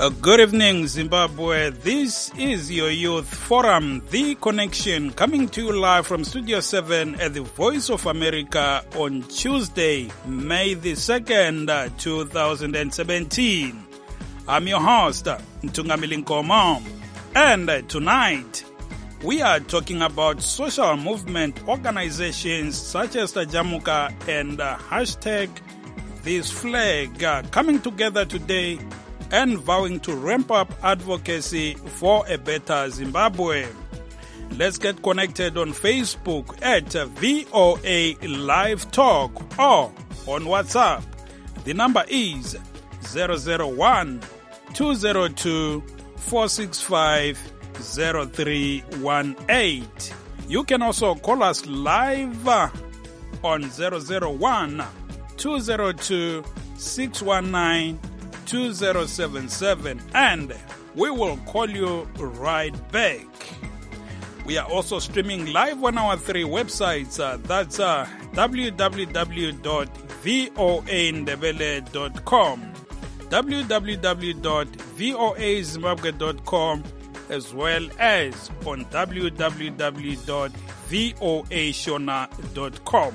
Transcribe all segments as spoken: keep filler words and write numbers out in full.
Uh, good evening, Zimbabwe. This is your Youth Forum, The Connection, coming to you live from Studio seven at the Voice of America on Tuesday, May the second, two thousand seventeen. I'm your host, Ntungamili Nkomo, and tonight we are talking about social movement organizations such as the Jamuka and uh, hashtag This Flag uh, coming together today and vowing to ramp up advocacy for a better Zimbabwe. Let's get connected on Facebook at V O A Live Talk or on WhatsApp. The number is zero zero one, two zero two, four six five, zero three one eight. You can also call us live on zero zero one, two zero two, six one nine, two zero seven seven, and we will call you right back. We are also streaming live on our three websites. Uh, that's uh, w w w dot voa ndebele dot com, w w w dot voa zimbabwe dot com, as well as on w w w dot voa shona dot com.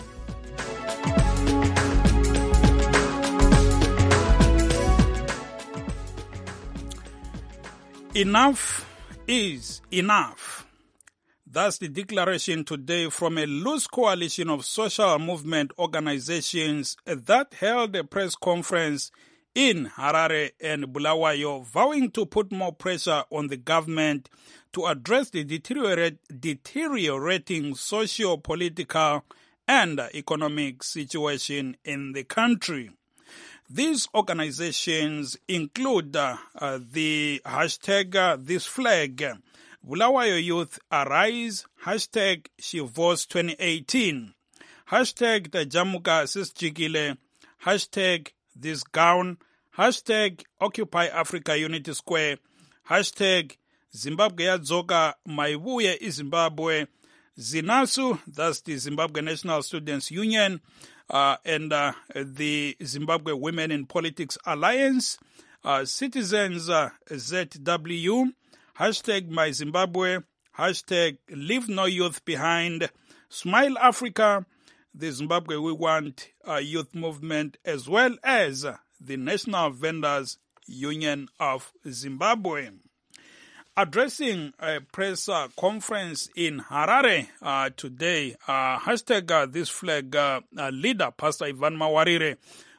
Enough is enough. That's the declaration today from a loose coalition of social movement organizations that held a press conference in Harare and Bulawayo, vowing to put more pressure on the government to address the deteriorate, deteriorating socio-political and economic situation in the country. These organizations include uh, uh, the hashtag uh, This Flag, Bulawayo Youth Arise, hashtag Shivos twenty eighteen, hashtag the Jamuka Sisjikile, hashtag This Gown, hashtag Occupy Africa Unity Square, hashtag Zimbabwe Yadzoka Maibuye iZimbabwe, Zinasu, that's the Zimbabwe National Students Union, Uh, and uh, the Zimbabwe Women in Politics Alliance, uh, Citizens uh, Z W, hashtag My Zimbabwe, hashtag Leave No Youth Behind, Smile Africa, the Zimbabwe We Want uh, Youth Movement, as well as uh, the National Vendors Union of Zimbabwe. Addressing a press uh, conference in Harare uh, today, uh, hashtag uh, This Flag uh, uh, leader, Pastor Ivan Mawarire,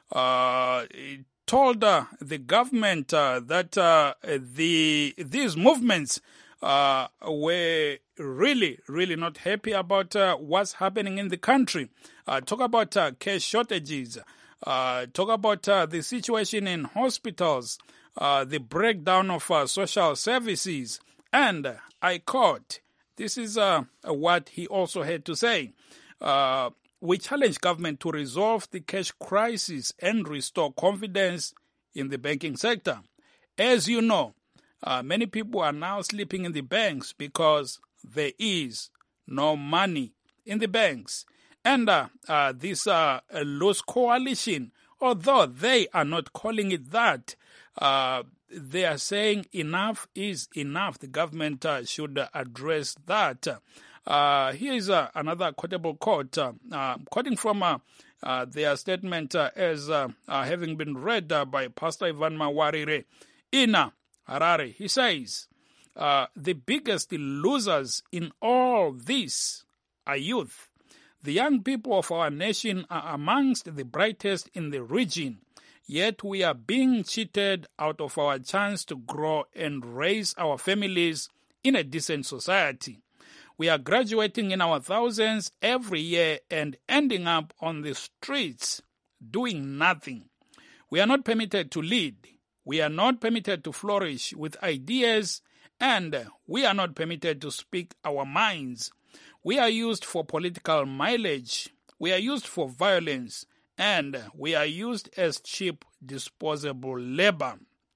uh, told uh, the government uh, that uh, the these movements uh, were really, really not happy about uh, what's happening in the country. Uh, talk about uh, cash shortages, uh, talk about uh, the situation in hospitals, Uh, the breakdown of uh, social services, and uh, I quote, this is uh, what he also had to say, uh, we challenge government to resolve the cash crisis and restore confidence in the banking sector. As you know, uh, many people are now sleeping in the banks because there is no money in the banks. And uh, uh, this uh, loose coalition, although they are not calling it that, Uh, they are saying enough is enough. The government uh, should uh, address that. Uh, here is uh, another quotable quote, uh, uh, quoting from uh, uh, their statement uh, as uh, uh, having been read uh, by Pastor Ivan Mawarire in uh, Harare. He says, uh, the biggest losers in all this are youth. The young people of our nation are amongst the brightest in the region. Yet we are being cheated out of our chance to grow and raise our families in a decent society. We are graduating in our thousands every year and ending up on the streets doing nothing. We are not permitted to lead. We are not permitted to flourish with ideas, and we are not permitted to speak our minds. We are used for political mileage. We are used for violence. And we are used as cheap, disposable labor.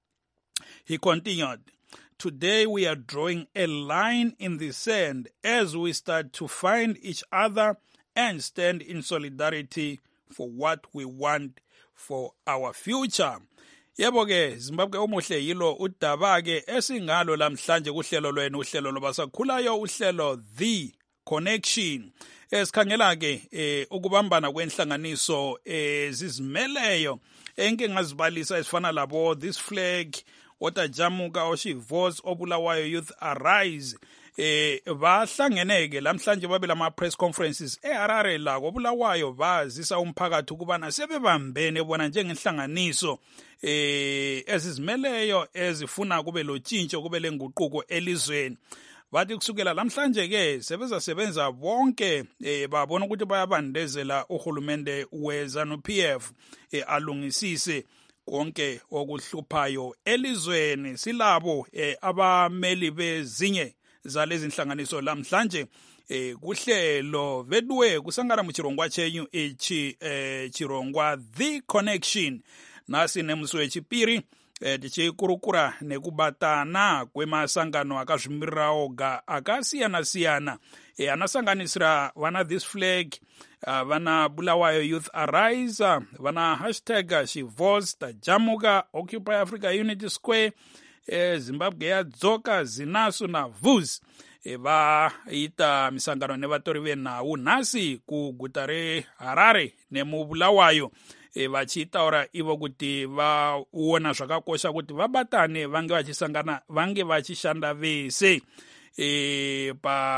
He continued, today we are drawing a line in the sand as we start to find each other and stand in solidarity for what we want for our future. Yebo ke Zimbabwe umuhle yilo udaba ke esingalo lamhlanje kuhlelo lwenu uhlelo lobasakhulayo uhlelo The Connection esikhangela ke eh, ukubambana kwenhlanganiso ezizimeleyo eh, enke ngazibalisa esifana labo This Flag otajamuka oshivos obulawayo Youth Arise eh bahlangeneke lamhlanje babe lama press conferences eHarare la kobulawayo bazisa umphakathi ukubana sebebambene bona njengenhlanganiso eh ezizimeleyo ezifuna kube lotshintsho kube lenguquko elizweni. Bathi kusukela lamhlanje ke sebeza sebenza bonke eh babona ukuthi bayabandezela uhulumende weZanu P F eh alungisise konke okuhluphayo elizweni. Silabo eh abameli bezinye zalezi nhlanganiso lamhlanje eh kuhlelo vedwe kusangana mu chirongwa chenyu ichi eh chirongwa The Connection nasi nemuswe chipiri eh tichikurukura nekubatana kwemasangano akazvimirirawo ga akasiyana siyana eh anasanganisira vana This Flag uh, vana Bulawayo Youth Arise uh, vana hashtag Shivos Tajamuka Occupy Africa Unity Square eh Zimbabwe yadzoka zinasu na Vuz eh vaita misangano nevatori venhau nhasi kuguta reHarare nemubulawayo e vachitaura ivo kuti vaona zvakakosha kuti vabatane vange vachisangana vange vachishanda vese e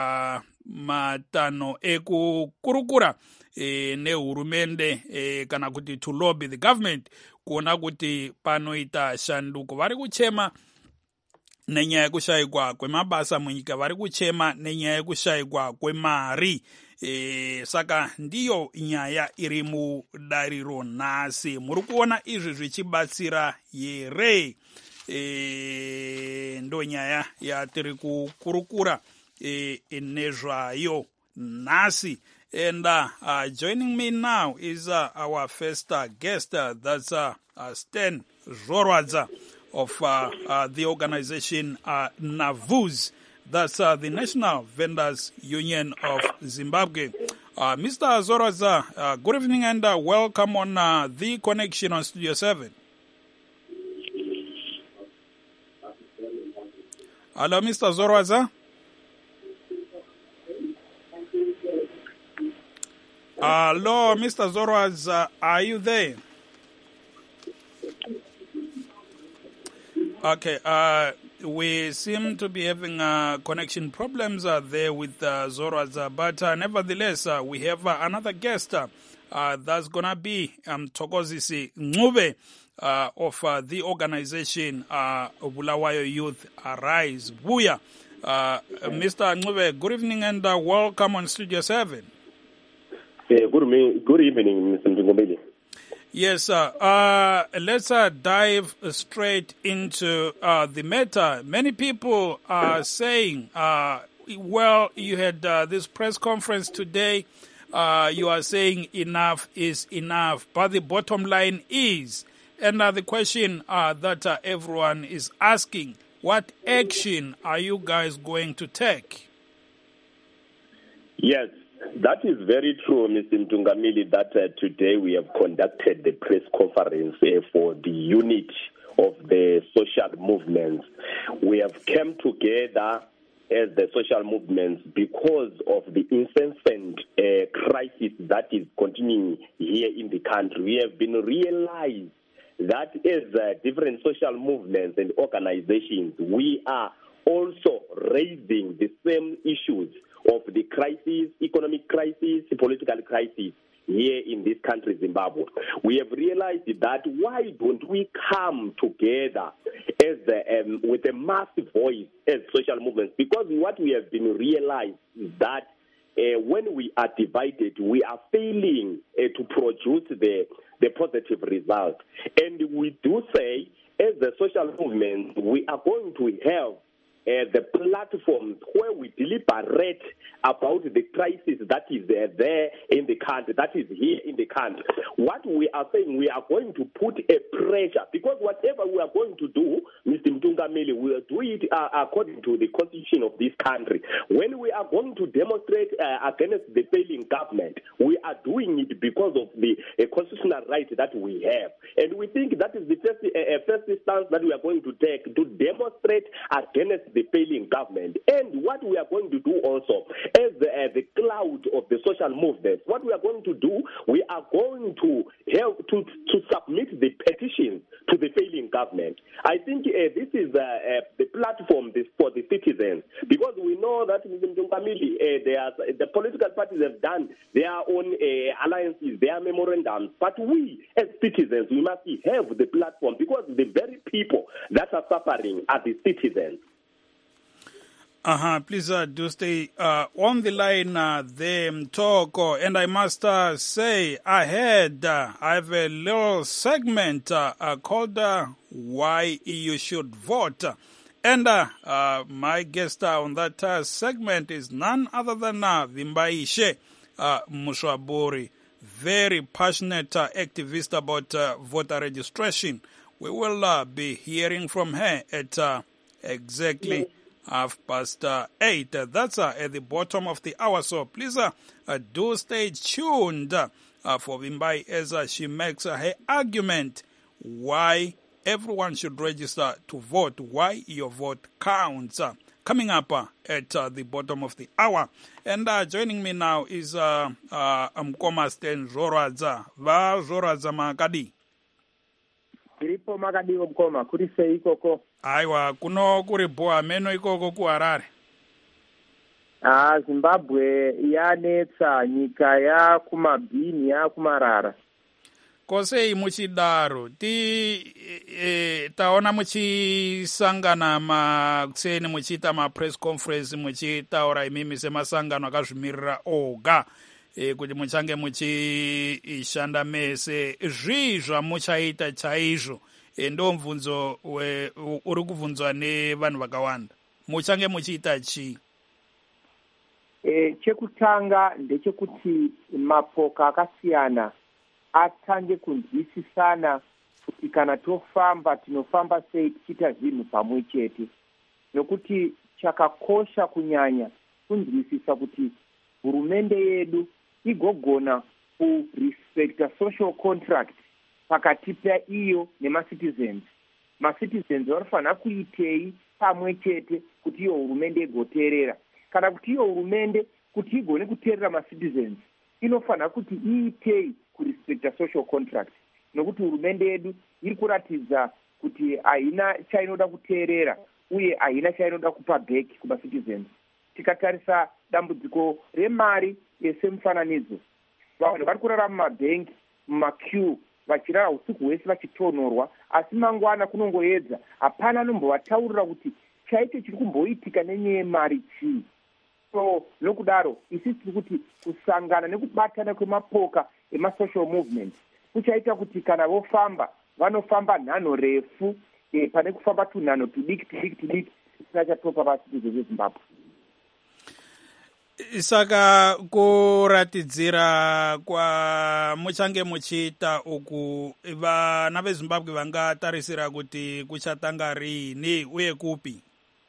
pamatano ekukurukura e nehurumende e kana kuti to lobby the government kuona kuti panoita shanduko. Vari kuchema nenyaya yekushayikwa kwemabasa munyika, vari kuchema nenyaya yekushayikwa kwemari. E, saka ndiyo nyaya iri mudariro nhasi. Muri kuona izvi zvichibatsira here? E, ndo nyaya yatiri kukurukura e, nezvayo nhasi. And uh, uh, joining me now is uh, our first uh, guest, uh, that's uh, uh, Stan Zorwadza of uh, uh, the organization uh, NAVUZ. That's uh, the National Vendors Union of Zimbabwe. Uh, Mister Zorwadza, uh, good evening and uh, welcome on uh, The Connection on Studio seven. Hello, Mister Zorwadza. Hello, Mister Zorwadza, are you there? Okay, uh, we seem to be having uh, connection problems uh, there with uh, Zorwadza, but uh, nevertheless, uh, we have uh, another guest uh, uh, that's going to be um, Thokozisi Ncube uh, of uh, the organization uh, Bulawayo Youth Arise, Buya. Uh, Mister Ncube, good evening and uh, welcome on Studio seven. Uh, good, good evening, Mister Ndungomeli. Yes, uh, uh, let's uh, dive straight into uh, the matter. Many people are saying, uh, well, you had uh, this press conference today. Uh, you are saying enough is enough. But the bottom line is, and uh, the question uh, that uh, everyone is asking, what action are you guys going to take? Yes. That is very true, Mister Mtungamili, that uh, today we have conducted the press conference uh, for the unit of the social movements. We have come together as the social movements because of the incessant uh, crisis that is continuing here in the country. We have been realized that as uh, different social movements and organizations, we are also raising the same issues of the crisis, economic crisis, political crisis here in this country, Zimbabwe. We have realized that why don't we come together as a, um, with a massive voice as social movements? Because what we have been realized is that uh, when we are divided, we are failing uh, to produce the, the positive result. And we do say, as the social movement, we are going to have Uh, the platforms where we deliberate about the crisis that is uh, there in the country, that is here in the country. What we are saying, we are going to put a pressure, because whatever we are going to do, Mister Mtungameli, we will do it uh, according to the constitution of this country. When we are going to demonstrate uh, against the failing government, we are doing doing it because of the uh, constitutional right that we have. And we think that is the first, uh, first stance that we are going to take to demonstrate against the failing government. And what we are going to do also, as the, uh, the cloud of the social movement, what we are going to do, we are going to help to, to submit the petition to the failing government. I think uh, this is uh, uh, the platform this, for the citizens, because we know that Mister Mtungamili, uh, they are, the political parties have done their own uh, alliances, their memorandums, but we as citizens, we must have the platform, because the very people that are suffering are the citizens. Uh-huh. Please uh, do stay uh, on the line uh, there, Mtoko. And I must uh, say, I had, uh, I have a little segment uh, uh, called uh, Why You Should Vote. And uh, uh, my guest uh, on that uh, segment is none other than uh, Vimbaishe uh, Muswaburi, very passionate uh, activist about uh, voter registration. We will uh, be hearing from her at uh, exactly half past uh, eight. Uh, that's uh, at the bottom of the hour. So please uh, uh, do stay tuned uh, for Vimbai as uh, she makes uh, her argument why everyone should register to vote, why your vote counts. Uh, coming up uh, at uh, the bottom of the hour. And uh, joining me now is uh, uh, Mkoma Sten Zoradza. Va Zoradza Makadi. Iripo Makadi Mkoma, kurise ikoko. Aiwa, kuno kuriboa meno ikoko kuharare. Ah, Zimbabwe yanetsa nyika ya kumabhini ya kumarara. Kosei muchidaro ti e, taona muchisangana makuseni muchiita mapress conference muchitaura imimi semasangano akazvimirira oga e, kuti muchange muchishanda mese zvii zvamuchaita chaizvo e, ndo mubvunzo uri kubvunzwa nevanhu vakawanda. Muchange muchiita chii? E, chekutanga ndechekuti mapoka akasiyana atange kunzwisisana kuti kana tofamba tinofamba sei tichiita zvinhu pamwe chete, nokuti chakakosha kunyanya kunzwisisa kuti hurumende yedu igogona kurespecta social contract pakati paiyo nemacitizens. Macitizens vanofanira kuitei pamwe chete kuti iyo hurumende igoteerera, kana kuti iyo hurumende kuti igone kuteerera macitizens inofanira kuti iitei kurespecta social contract, nokuti hurumende yedu iri kuratidza kuti haina chainoda kuteerera uye haina chainoda kupa back kumacitizens. Tikatarisa dambudziko remari semufananidzo, vanhu vari kurara mumabhengi mumaqueue vachirara usiku hwese vachitonorwa, asi mangwana kunongoedza hapana anombovataurira kuti chaicho chiri kumboitika nenyaya yemari chii. So nokudaro isi tiri kuti kusangana nekubatana kwemapoka emasocial movement kuchaita kuti kana vofamba vanofamba nhano refu e, pane kufamba tunhano tudiki tudiki tudiki tisina chatopa vacitizens veZimbabwe. Saka kuratidzira kwa muchange muchiita uku vana veZimbabwe vangatarisira kuti kuchatanga rini uye kupi?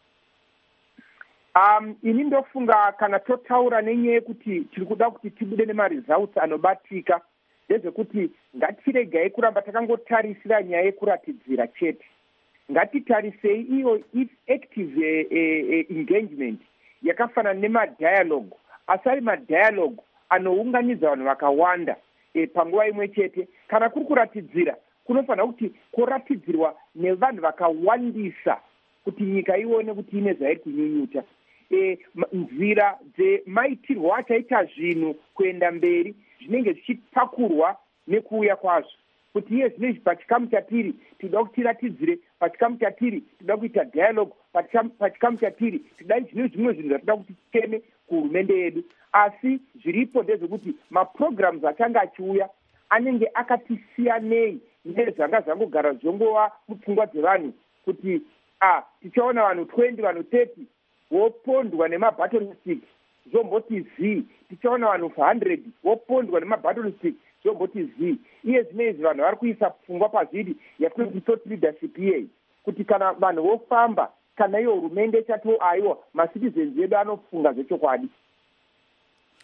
Um, ini ndofunga kana totaura nenyaya yekuti tiri kuda kuti tibude nemaresults anobatika, ndezvekuti ngatiregai kuramba takangotarisira nyaya yekuratidzira chete. Ngatitarisei iyo active uh, uh, engagement yakafanana nemadialogue, asari madialogue anounganidza vanhu vakawanda e, panguva imwe chete. Kana kuri kuratidzira kunofanira kuti kuratidzirwa nevanhu vakawandisa kuti nyika ione kuti ine zvairi kunyunyuta. E, nzira dzemaitirwo achaita zvinhu kuenda mberi zvinenge zvichipakurwa nekuuya kwazvo, kuti iye zvinezvi pachikamu chatiri tinoda kuti tiratidzire, pachikamu chatiri tinoda kuita dialogue, pachikamu chatiri tidai zvine zvimwe zvinhu zvatoda kuti titeme kuhurumende yedu. Asi zviripo ndezvekuti maprograms achange achiuya anenge akatisiyanei nezvanga zvangogara zvongova mupfungwa dzevanhu kuti ah, tichaona vanhu twenty vanhu thirty vopondwa nemabattle stick zvomboti zii, tichaona vanhu hundred vopondwa nemabattle stick zvomboti zii. Iye zvinezvi vanhu vari kuisa pfungwa pazviri yakunoti thought leadership iyei, kuti kana vanhu vofamba kana iyo hurumende chato aiwa macitizens edu anofunga zvechokwadi.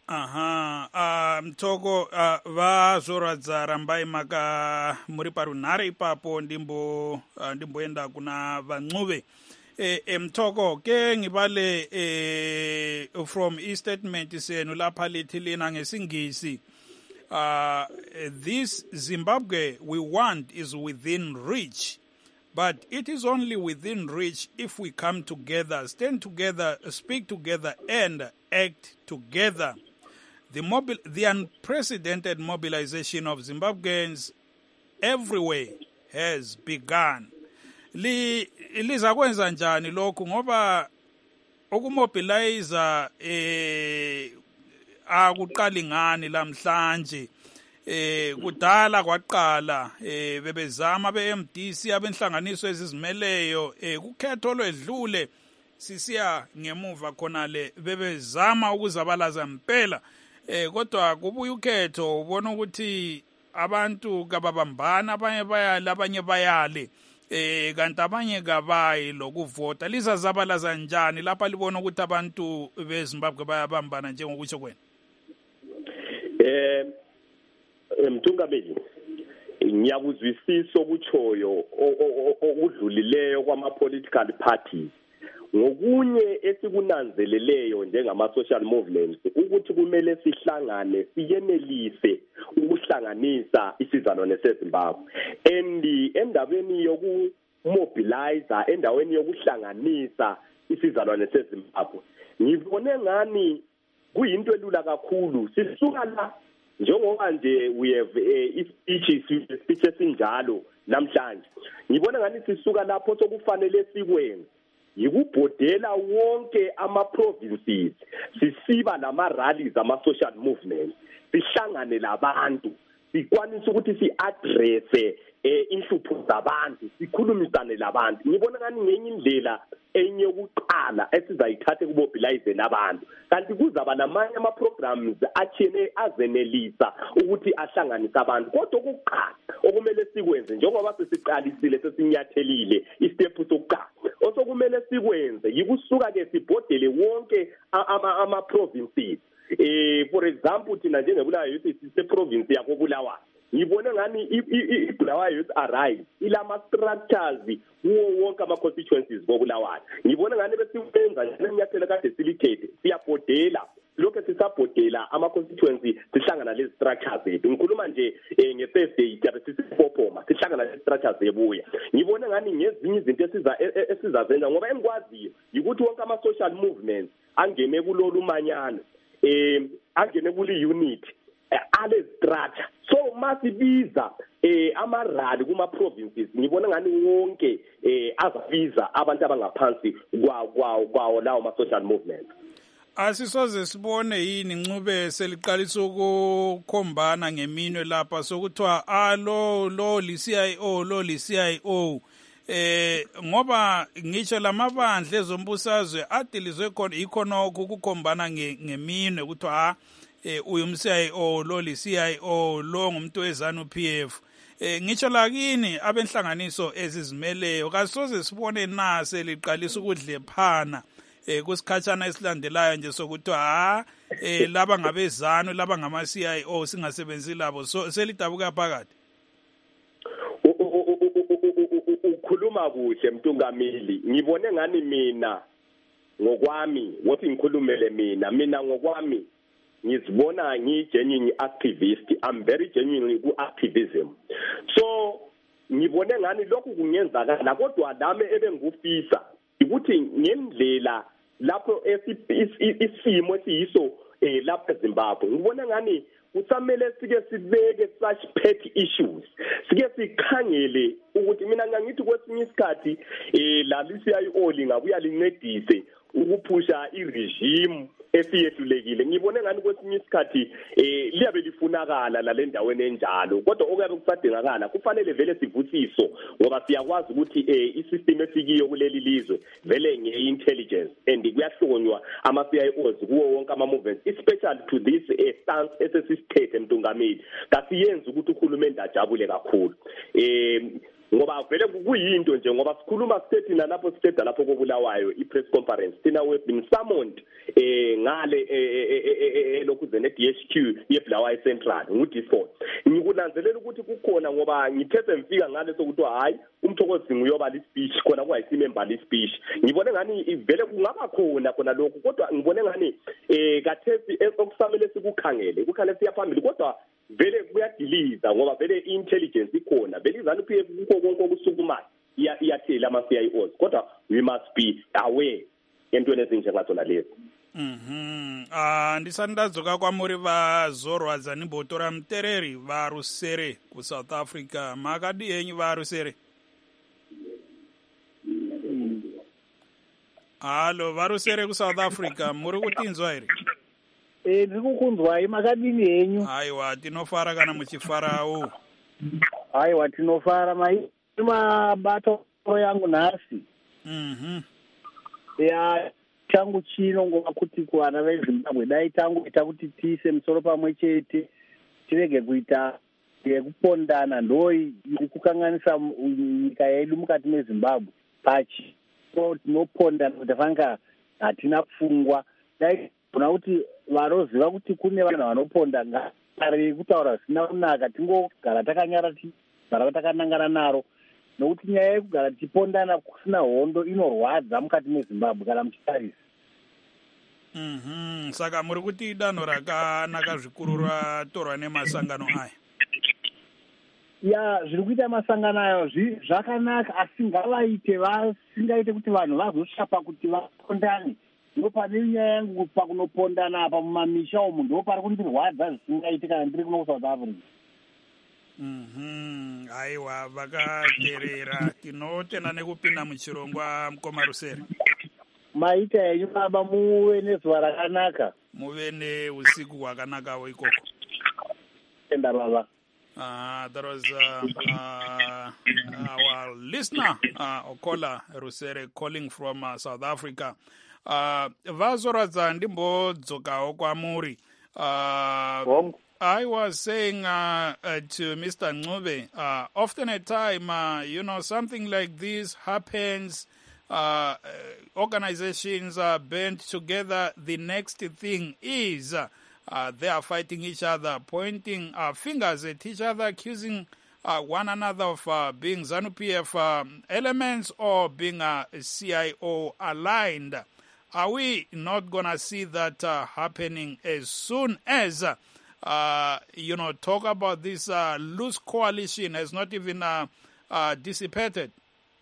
aha uh, mtoko uh, vazoradza rambai maka muri parunhare ipapo ndimbo uh, ndimboenda kuna vancuve eh, eh, mtoko ke ngibale eh, from i-statement senu lapha lithi lina ngesingisi uh, this Zimbabwe we want is within reach. But it is only within reach if we come together, stand together, speak together, and act together. The, mobil the unprecedented mobilization of Zimbabweans everywhere has begun. Li liza kwenza njani lokhu ngoba ukumobilize eh akuqali ngani lamhlanje. Eh kudala kwaqala eh bebezama be-M D C abenhlanganiso ezizimeleyo eh kukhetho lwedlule sisiya ngemuva khona le bebezama ukuzabalaza impela eh kodwa kubuya ukhetho ubona ukuthi abantu kababambana abanye bayala abanye bayale eh kanti abanye kabayi lokuvota lizazabalaza njani lapha libona ukuthi abantu beZimbabwe bayabambana njengokutsho kwena eh Mthungameli ngiyakuzwisisa okutshoyo okudlulileyo kwama political parties ngokunye esikunanzeleleyo njengama social movements ukuthi kumele sihlangane siyenelise ukuhlanganisa isizalwane seZimbabwe and endabeni yoku mobilizer endaweni yokuhlanganisa isizalwane seZimbabwe ngibone ngani kuyinto elula kakhulu sisuka la njengoba nje we have a speech speech esinjalo namhlanje ngibona ngani sisuka lapho sokufanele sikwenze yikubhodela wonke ama provinces sisiba nama rallies ama social movements sihlangane labantu sikwanisa ukuthi si address eh inhlupho zabantu sikhulumisane labantu ngibona ngani ngenye indlela enye ukuqala esizayithathe kumobilize nabantu kanti kuzaba namanye ama programs athene azenelisa ukuthi ahlanganise abantu kodwa ukuqala okumele sikwenze njengoba sesiqalisile sesinyathelile istep sokuqala osokumele sikwenze yikusuka ke sibhodele wonke ama ama provinces eh for example thina njengebulawayo youth sise province yakho Bulawayo ngibone ngani iBulawayo Youth Arise ilama structures kuwo wonke ama constituencies koBulawayo ngibone ngani besiwenza njengenyathelo kade silikhethe siyabhodela lokho sisabhodela ama constituency sihlangana lezi structures zethu ngikhuluma nje ngeThursday sisipopoma sihlangana lezi structures ebuya ngibone ngani ngezinye izinto esiza esizazenza ngoba engikwaziyo ukuthi wonke ama social movements angene kulolu manyano eh angene kuli unit ale structure so masibiza eh amarali kuma provinces ngibona ngani wonke eh azabiza abantu abangaphansi kwa kwa kwawo lawo ma social movements asisoze sibone yini ncube seliqalisa ukukhombana ngeminwe lapha sokuthiwa alo lo li C I O lo li C I O eh ngoba ngisho lamabandla ezombusazwe adilizwe khona ikhonokho ukukhombana ngeminwe ukuthi ha eh uyu M C I O lo li C I O lo ngumuntu wezanu P F eh ngisho lakini abenhlanganiso ezizimeleyo kasoze sibone na seliqalisa ukudlephana eh kusikhatshana esilandelayo nje sokuthi ha eh laba ngabezanu laba ngama C I O singasebenzi labo so selidabuka phakathi ukhuluma kuhle Mtungameli ngibone ngani mina ngokwami wothi ngikhulumele mina mina ngokwami ngizibona ngigenuine activist I'm very genuine ku activism so ngibone ngani lokhu kungenzakala kodwa nami ebengufisa ukuthi ngendlela lapho isimo esiyiso eh lapha eZimbabwe ngibona ngani kusamele sike sibeke such pet issues sike sikhangele ukuthi mina ngiyathi kwesinye isikhathi eh la C I O lingabuya lincedise ukuphusha iregime esiyehlulekile ngibone ngani kwesinye isikhathi eh liyabe lifunakala la lendaweni enjalo kodwa okuyabe kusadingakala kufanele vele sivusiso ngoba siyakwazi ukuthi eh isystem esikiyo kuleli lizwe vele ngeintelligence and kuyahlonywa ama C I Os kuwo wonke ama movements especially to this eh, stance esesisithethe Mtungameli kasiyenza ukuthi uhulumende ajabule kakhulu eh ngoba vele kuyinto nje ngoba sikhuluma sithethi nalapho siqeda lapho kobulawayo i-press conference thina we've been summoned eh ngale elokuze ne-D H Q yeBulawayo Central ngu-Discord. Ngikunanzelela ukuthi kukhona ngoba ngithethe ngifika ngale sokuthi hayi uMthokozi nguyoba li-speech khona kungayisimember li-speech. Ngibone ngani vele kungaba khona khona lokho kodwa ngibone ngani eh kathesi okusamele sikukhangele kukhale siyaphambili kodwa vele kuyadiliza ngoba vele i-intelligence ikhona vele izanu phe kukho konke okusukumayo iyathela ama-C I Os kodwa we must be aware entweni ezinjengatsona lezi. Mhm. Ah ndisandazoka kwamuri vazorwadza nimbotora mutereri varusere kuSouth Africa makadi enyu varusere. Halo varusere kuSouth Africa muri kutinzwa here? Eh ndiri kukunzwai makadini henyu? Aiwa tinofara kana muchifarawo. Aiwa tinofara mai mabato yangu nhasi. Mhm. Ya changu chino ngova kuti kuvana veZimbabwe dai tangoita kuti tiise musoro pamwe chete tirege kuita yekupondana ndoi iri kukanganisa nyika yedu mukati meZimbabwe pachi tinopondana kuti vanga hatina pfungwa dai kuna kuti varoziva kuti kune vanhu vanoponda ngari kutaura zvisina kunaka tingogara takanyara tigara takanangana naro nokuti nyaya yekugara tichipondana kusina hondo inorwadza mukati meZimbabwe kana muchitarisa. Mhm. Saka muri kuti danho rakanaka zvikuru ratorwa nemasangano aya. Ya zviri kuita masangano ayo zvakanaka asi ngavaite vasingaite kuti vanhu vazosvapa kuti vapondane. Ndipo pane nyaya yangu pakunopondana apa mumamisha umu ndipo pari kundirwadza zvisingaite kana ndiri kuno kuSouth Africa. Mhm. Aiwa vakaterera tinotenda nekupinda muchirongwa mukoma Rusere. Maita yenyu baba muve nezuva rakanaka. Muve neusiku hwakanakawo ikoko. Tenda baba. Uh, that was uh, uh, our listener, uh, Okola Rusere, calling from uh, South Africa. Uh, vazoradza ndimbodzokawo kwamuri. Uh, I was saying uh, uh, to Mister Ncube, uh, often at time, uh, you know, something like this happens. Uh, organizations are band together. The next thing is uh, uh, they are fighting each other, pointing uh, fingers at each other, accusing uh, one another of uh, being ZANU-P F um, elements or being uh, C I O aligned. Are we not going to see that uh, happening as soon as, uh, uh, you know, talk about this uh, loose coalition has not even uh, uh, dissipated?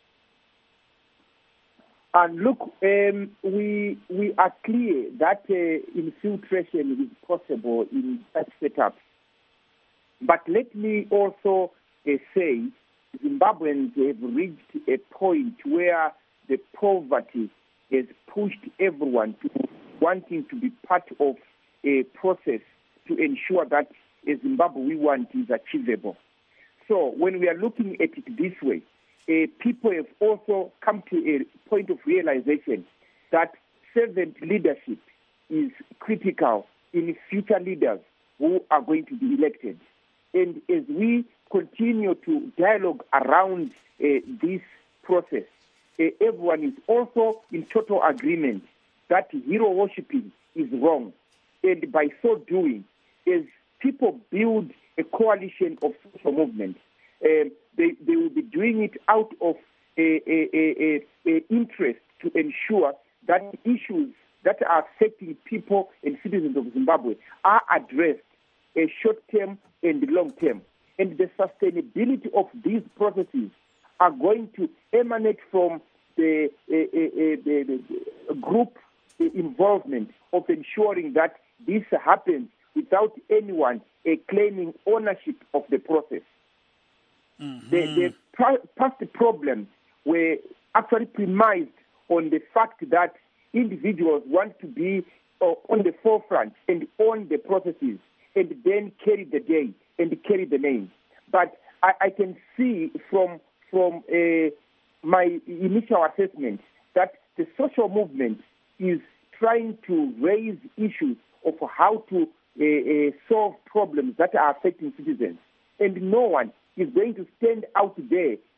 And look, um, we we are clear that uh, infiltration is possible in such setups. But let me also uh, say Zimbabweans have reached a point where the poverty has pushed everyone to wanting to be part of a process to ensure that a Zimbabwe we want is achievable. So when we are looking at it this way, Uh, people have also come to a point of realization that servant leadership is critical in future leaders who are going to be elected. And as we continue to dialogue around uh, this process, uh, everyone is also in total agreement that hero worshipping is wrong. And by so doing, as people build a coalition of social movements, uh, They, they will be doing it out of a, a, a, a interest to ensure that issues that are affecting people and citizens of Zimbabwe are addressed a short term and long term. And the sustainability of these processes are going to emanate from the, a, a, a, the, the group involvement of ensuring that this happens without anyone uh, claiming ownership of the process. Mm-hmm. The, the past problems were actually premised on the fact that individuals want to be uh, on the forefront and own the processes and then carry the day and carry the name. But I, I can see from from uh, my initial assessment that the social movement is trying to raise issues of how to uh, uh, solve problems that are affecting citizens. And no one is going to stand out there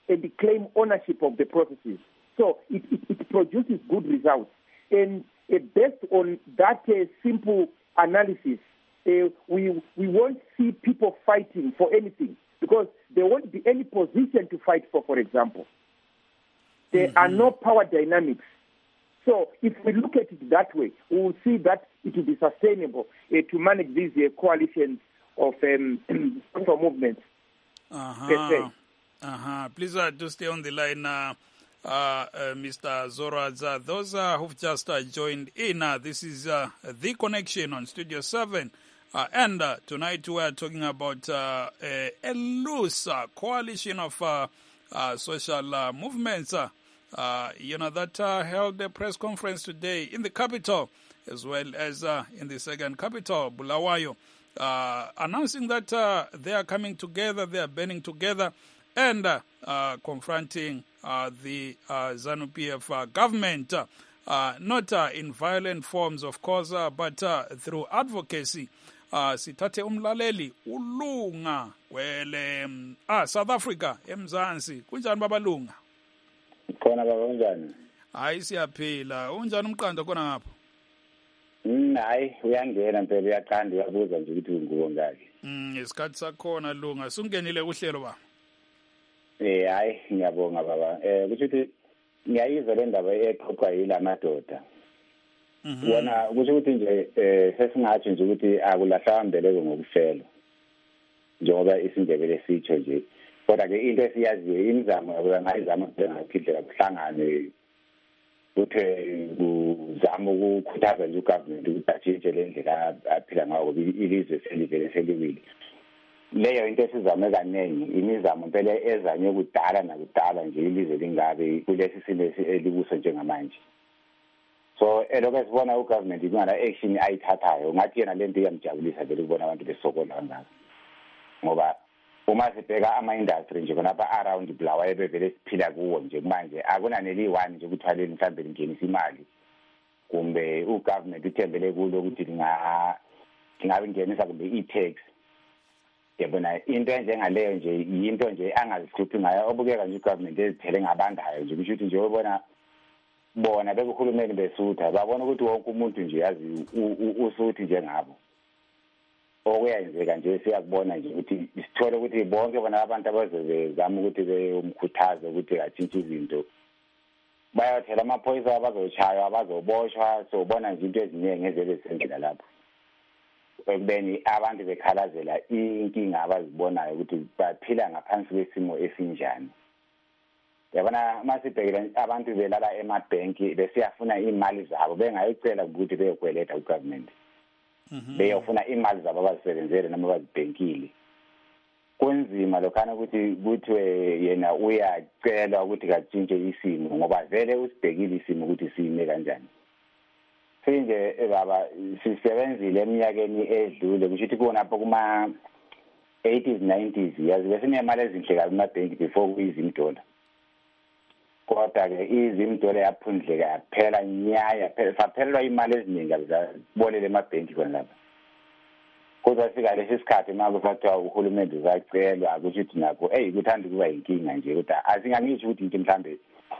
and claim ownership of the processes. So it, it, it produces good results. And uh, based on that uh, simple analysis, uh, we, we won't see people fighting for anything because there won't be any position to fight for, for example. There mm-hmm. are no power dynamics. So if we look at it that way, we will see that it will be sustainable uh, to manage these uh, coalitions of um, social movements. Uh-huh. Uh-huh. Please uh, do stay on the line, uh, uh, uh, Mister Zoradza. Those uh, who've just uh, joined in, uh, this is uh, The Connection on Studio seven. Uh, and uh, tonight we are talking about uh, a, a loose uh, coalition of uh, uh, social uh, movements, uh, uh, you know, that uh, held a press conference today in the capital, as well as uh, in the second capital, Bulawayo, uh, announcing that uh, they are coming together, they are banding together, and uh, uh, confronting uh, the uh, ZANU-P F uh, government, uh, uh, not uh, in violent forms, of course, uh, but uh, through advocacy. Uh, sithathe umlaleli ulunga kwele um, ah South Africa eMzansi kunjani babalunga khona baba unjani hayi siyaphila unjani umqando khona ngapha mm hayi uyangena phela uyaqanda uyabuza nje ukuthi nguwo ngaki mm isikhathi sakhona lunga sungenile kuhlelo ba eh hayi ngiyabonga baba eh kusho ukuthi ngiyayizwa le ndaba eqoqwa yilamadoda wona kusho ukuthi nje eh sesingathi nje ukuthi akulahlwa mbeleko ngokufela njengoba isindebele sitsho nje kodwa ke into esiyaziyo imizamo abangayizama ngaphindlela kuhlangane ukuthi kuzama ukukhuthaza nje ugovernment ukuthi atshintshe le ndlela aphila ngayo ilizwe selivele seliwile leyo into esizame kaningi imizamo impela ezanye kudala nakudala nje ilizwe lingabe kulesi simo elibuso njengamanje. So elokho sibona ugovernment ingana action ayithathayo ngathi yena lento iyamjabulisa vele ukubona abantu besokola kangaka ngoba uma sibheka ama industry nje khonapha around Bulawayo bevele siphila kuwo nje manje akunaneli one nje ukuthwaleni mhlambe lingenisa imali kumbe ugovernment uthembele kulo ukuthi linga lingabe ingenisa kumbe i-tax yabona into njengaleyo nje into nje angazihluphi ngayo obukeka nje ugovernment ezithele ngabandayo nje kusho ukuthi nje ubona bona bekuhulumeni besutha babona ukuthi wonke umuntu nje yazi usuthi njengabo okuyenzeka nje siyakubona nje ukuthi isithole ukuthi bonke bona abantu abazozama ukuthi beyomkhuthaza ukuthi atshintshe izinto bayathela amaphoyisa abazochaywa abazoboshwa so ubona nje into eziningi ezele sendlela lapho ekubeni abantu bekhalazela inkinga abazibonayo ukuthi baphila ngaphansi kwesimo esinjani. Yabona masibhekela abantu belala emabhenki besiyafuna imali zabo bengayicela ukuthi beyokweleta ugovernment beyofuna imali zabo abazisebenzele noma bazibhenkile kunzima lokhana ukuthi kuthiwe yena uyacela ukuthi katshintshe isimo ngoba vele usibhekile isimo ukuthi sime kanjani. Sinje baba sisebenzile eminyakeni edlule kusho ukuthi kunapho kuma eighties nineties yazi besinemali ezinhle kabi emabhenki before kuyizimdola kodwa ke izimdola yaphundleka yaphela nyaya saphelelwa imali eziningi abizabolele emabhenki khona lapha kodwa sika lesi sikhathi manje kwathiwa uhulumeni uzacelwa ukuthi uthi nakho hey kuthanda kuba inkinga nje kodwa asingangisho ukuthi into mhlambe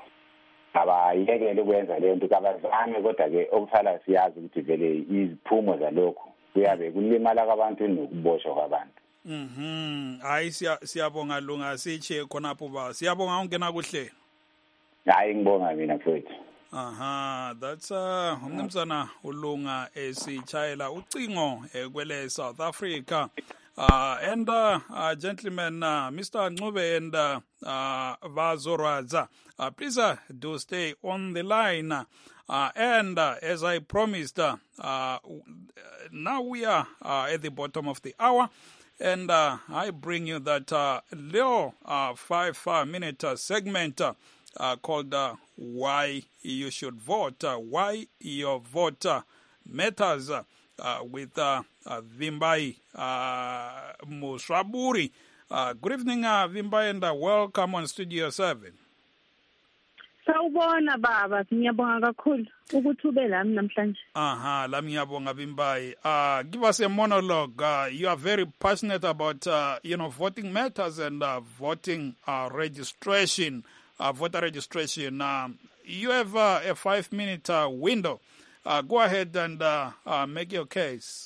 abayekele ukwenza le nto kabazange kodwa ke okuthala siyazi ukuthi vele iziphumo zalokho kuyabe kulimala kwabantu nokuboshwa kwabantu. Mhm hayi siyabonga lunga siche khonapho ba siyabonga ungena kuhle. Hayi ngibonga mina mfowethu. Aha that's uh umnumzana ulunga esichayela ucingo ekwele South Africa. Uh, and uh, uh, gentlemen, uh, Mister Ncube and uh, uh, Vazoradza, uh, please uh, do stay on the line. Uh, and uh, as I promised, uh, uh, now we are uh, at the bottom of the hour, and uh, I bring you that uh, little uh, five-minute uh, segment uh, uh, called uh, "Why You Should Vote," uh, why your vote uh, matters. Uh, Uh, with uh, uh, Vimbai uh, Musraburi. Uh, good evening, uh, Vimbai, and uh, welcome on Studio seven. Sawubona Siyawubona baba, ngiyabonga kakhulu ukuthi ube la namhlanje. Aha, lami ngiyabonga Bimbayi. Uh give us a monologue. Uh, you are very passionate about uh, you know voting matters and uh, voting uh, registration, uh, voter registration. Um, you have uh, a five minute uh, window. Uh, go ahead and uh, uh, make your case.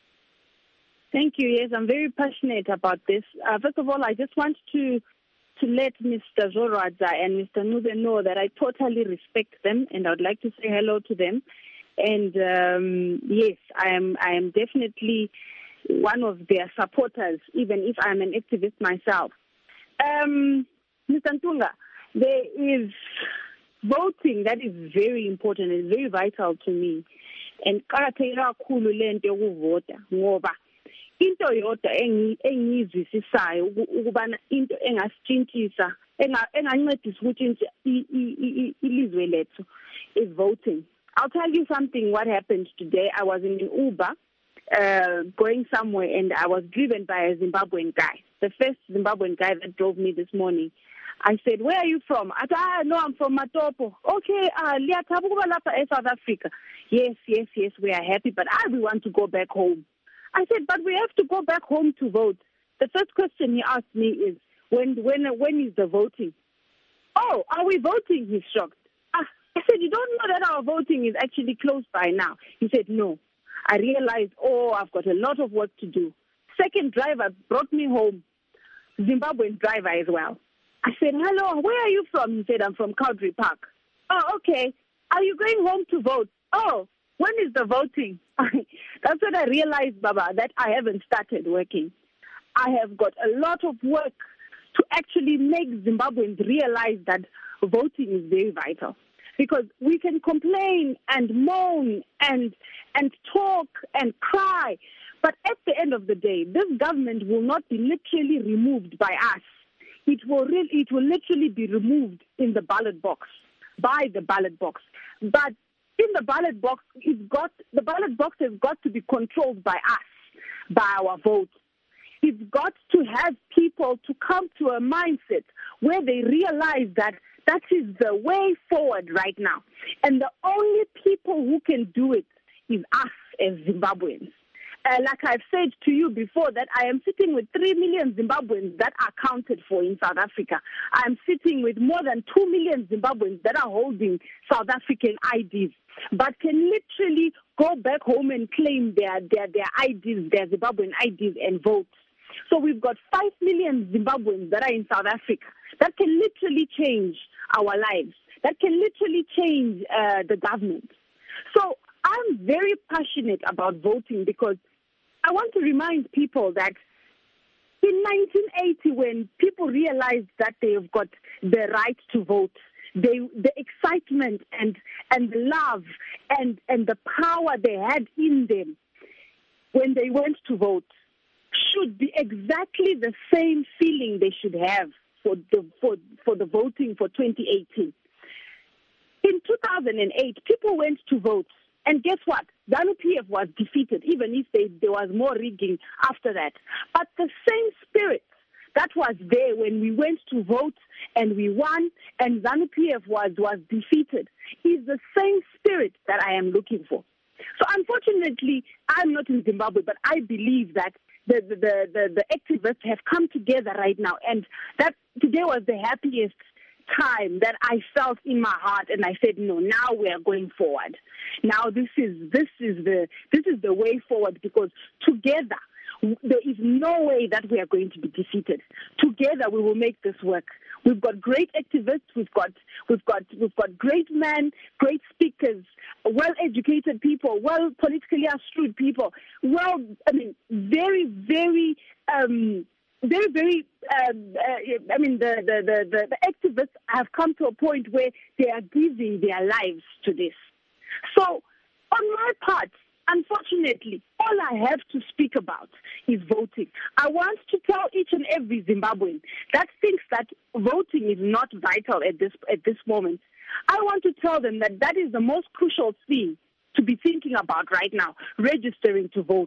Thank you. Yes, I'm very passionate about this. Uh, first of all, I just want to to let Mister Zoradza and Mister Nube know that I totally respect them, and I would like to say hello to them. And um, yes, I am I am definitely one of their supporters, even if I'm an activist myself. Um, Mister Ntunga, there is voting that is very important and very vital to me. And karakterira kakhulu lento yokuvota ngoba into yodwa engiyizwisisayo ukubana into engasitshintshisa engancedisa ukuthi ilizwe lethu is voting. I'll tell you something what happened today. I was in an Uber uh, going somewhere and I was driven by a Zimbabwean guy. The first Zimbabwean guy that drove me this morning. I said, "Where are you from?" I said, "Ah, no, I'm from Matopo." "Okay, uh, in South Africa." "Yes, yes, yes, we are happy, but I we want to go back home." I said, "But we have to go back home to vote." The first question he asked me is, when when when is the voting? "Oh, are we voting?" He's shocked. Ah, I said, "You don't know that our voting is actually close by now." He said, "No." I realized, oh, I've got a lot of work to do. Second driver brought me home, Zimbabwean driver as well. I said, "Hello, where are you from?" He said, "I'm from Cowdrey Park." "Oh, okay. Are you going home to vote?" "Oh, when is the voting?" That's when I realized, Baba, that I haven't started working. I have got a lot of work to actually make Zimbabweans realize that voting is very vital. Because we can complain and moan and and talk and cry, but at the end of the day, this government will not be literally removed by us. It will really, it will literally be removed in the ballot box, by the ballot box. But in the ballot box, it's got the ballot box has got to be controlled by us, by our vote. It's got to have people to come to a mindset where they realize that that is the way forward right now. And the only people who can do it is us as Zimbabweans. Uh, like I've said to you before, that I am sitting with three million Zimbabweans that are counted for in South Africa. I'm sitting with more than two million Zimbabweans that are holding South African I Ds, but can literally go back home and claim their, their, their I Ds, their Zimbabwean I Ds, and vote. So we've got five million Zimbabweans that are in South Africa that can literally change our lives, that can literally change uh, the government. So I'm very passionate about voting because I want to remind people that in nineteen eighty, when people realized that they've got the right to vote, they, the excitement and, and the love and, and the power they had in them when they went to vote should be exactly the same feeling they should have for the, for, for the voting for twenty eighteen. In two thousand eight, people went to vote. And guess what? ZANU-P F was defeated, even if they, there was more rigging after that. But the same spirit that was there when we went to vote and we won and ZANU-P F was, was defeated is the same spirit that I am looking for. So unfortunately, I'm not in Zimbabwe, but I believe that the, the, the, the, the activists have come together right now, and that today was the happiest time that I felt in my heart, and I said, no, now we are going forward. Now this is this is the this is the way forward, because together there is no way that we are going to be defeated. Together we will make this work. We've got great activists, we've got we've got we've got great men, great speakers, well educated people, well politically astute people, well I mean very, very um Very, very, um, uh, I mean, the, the, the, the activists have come to a point where they are giving their lives to this. So, on my part, unfortunately, all I have to speak about is voting. I want to tell each and every Zimbabwean that thinks that voting is not vital at this, at this moment. I want to tell them that that is the most crucial thing to be thinking about right now, registering to vote.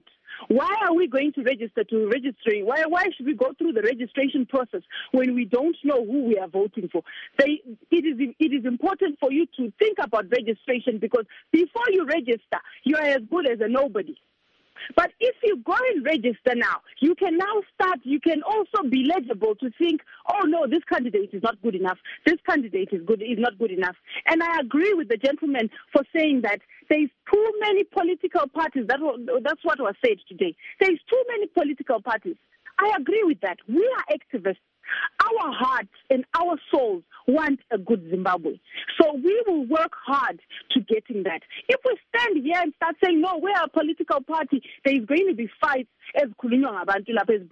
Why are we going to register to registering? Why why should we go through the registration process when we don't know who we are voting for? They, it is it is important for you to think about registration, because before you register, you are as good as a nobody. But if you go and register now, you can now start, you can also be legible to think, oh no, this candidate is not good enough. This candidate is good is not good enough. And I agree with the gentleman for saying that there's too many political parties. That was, that's what was said today. There's too many political parties. I agree with that. We are activists. Our hearts and our souls want a good Zimbabwe. So we will work hard to getting that. If we stand here and start saying, no, we are a political party, there is going to be fights, as but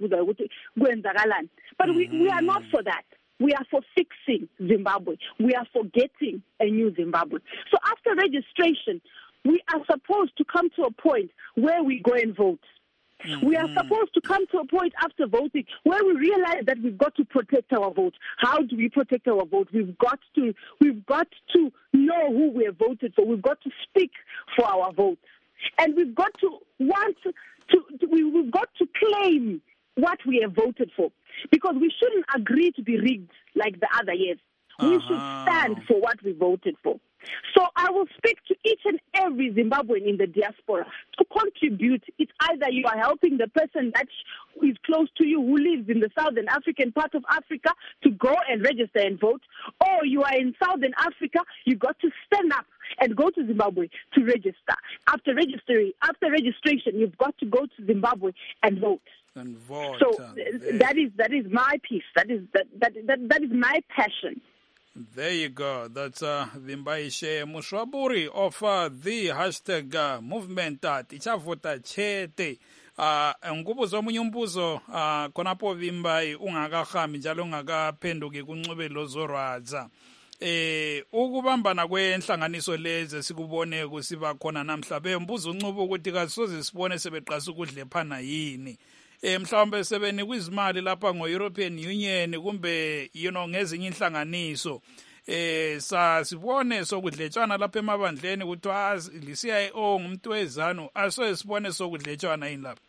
we, we are not for that. We are for fixing Zimbabwe. We are for getting a new Zimbabwe. So after registration, we are supposed to come to a point where we go and vote. Mm-hmm. We are supposed to come to a point after voting where we realize that we've got to protect our vote. How do we protect our vote? We've got to we've got to know who we have voted for. We've got to speak for our votes. And we've got to want to, to we, we've got to claim what we have voted for. Because we shouldn't agree to be rigged like the other years. Uh-huh. We should stand for what we voted for. So I will speak to each and every Zimbabwean in the diaspora to contribute. It's either you are helping the person that is close to you who lives in the Southern African part of Africa to go and register and vote, or you are in Southern Africa, you got to stand up and go to Zimbabwe to register. After registering, after registration, you've got to go to Zimbabwe and vote. And vote. So uh, that is that is my piece. That is that that that, that is my passion. There you go. That's uh, Vimbaishe Mushwaburi of uh, the hashtag uh, movement uh, tichavota chete. Uh, ngubuzo omunye umbuzo uh, khonapo Vimbai ungakahambi njalo ungakaphenduki kunxubelo zorwadza. Eh ukubambana kwenhlanganiso lezi sikubone kusiba khona namhla bembuzo uncubo ukuthi kasoze sibone sebeqasa ukudlephana yini. Eh mhlawumbe sebeni kwizimali lapha ngo-European Union kumbe you know ngezinye inhlanganiso eh sa sibone sokudletshana lapha emabandleni ukuthi li-C I O ngumuntu wezanu aso sibone sokudletshana yini lapha.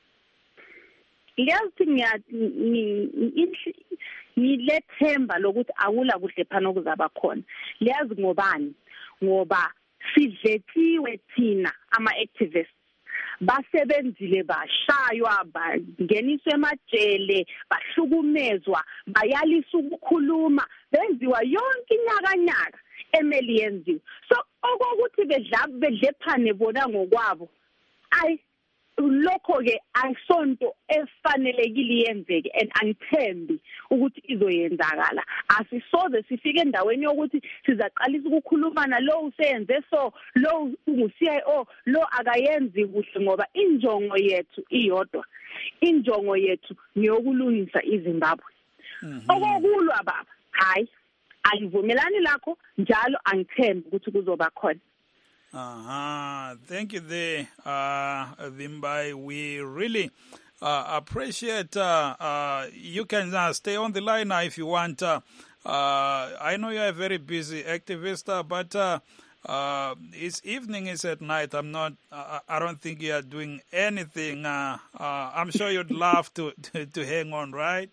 Ngiyazi ngiyathi ngilethemba lokuthi akula kudlephana okuzaba khona. Liyazi ngobani? Ngoba sidletiwe thina ama-activists. Basebenzile bashaywa bangeniswe emajele bahlukumezwa bayalisa ukukhuluma benziwa yonke inyakanyaka emeli yenziwe. So okokuthi bedla bedlephane bona ngokwabo ay lokho ke ayisonto efanelekile yenzeke and angithembi ukuthi izoyenzakala. Asisoze sifike endaweni yokuthi sizaqalisa ukukhulumana lo useyenze so lo ungu-C I O lo akayenzi kuhle ngoba injongo yethu iyodwa. Injongo yethu niyokulungisa iZimbabwe. Okokulwa baba hayi angivumelani lakho njalo angithembi ukuthi kuzoba khona. Uh-huh. Thank you there, uh, Vimbai. We really uh, appreciate uh, uh, you can uh, stay on the line now if you want. Uh, uh, I know you're a very busy activist, uh, but uh, uh, it's evening, it's at night. I'm not, uh, I don't think you are doing anything. Uh, uh, I'm sure you'd love to, to, to hang on, right?